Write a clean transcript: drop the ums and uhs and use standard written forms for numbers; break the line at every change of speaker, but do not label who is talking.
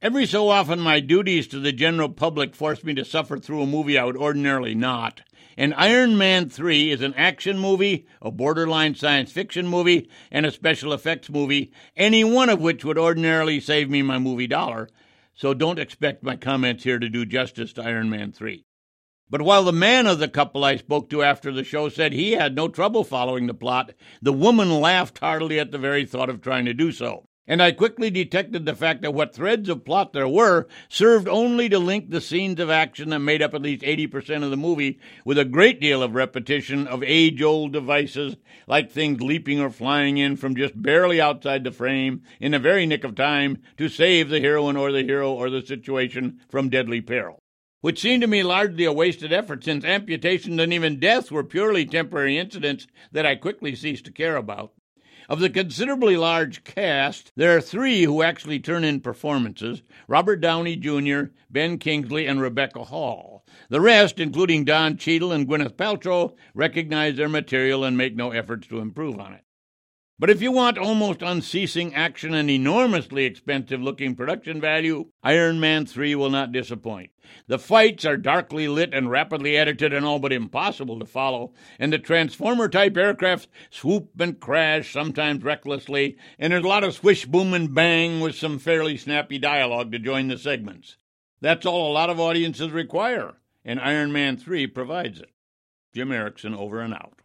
Every so often, my duties to the general public force me to suffer through a movie I would ordinarily not. And Iron Man 3 is an action movie, a borderline science fiction movie, and a special effects movie, any one of which would ordinarily save me my movie dollar. So don't expect my comments here to do justice to Iron Man 3. But while the man of the couple I spoke to after the show said he had no trouble following the plot, the woman laughed heartily at the very thought of trying to do so. And I quickly detected the fact that what threads of plot there were served only to link the scenes of action that made up at least 80% of the movie with a great deal of repetition of age-old devices like things leaping or flying in from just barely outside the frame in the very nick of time to save the heroine or the hero or the situation from deadly peril. Which seemed to me largely a wasted effort since amputation and even death were purely temporary incidents that I quickly ceased to care about. Of the considerably large cast, there are three who actually turn in performances: Robert Downey Jr., Ben Kingsley, and Rebecca Hall. The rest, including Don Cheadle and Gwyneth Paltrow, recognize their material and make no efforts to improve on it. But if you want almost unceasing action and enormously expensive-looking production value, Iron Man 3 will not disappoint. The fights are darkly lit and rapidly edited and all but impossible to follow, and the Transformer-type aircraft swoop and crash, sometimes recklessly, and there's a lot of swish, boom, and bang with some fairly snappy dialogue to join the segments. That's all a lot of audiences require, and Iron Man 3 provides it. Jim Erickson, over and out.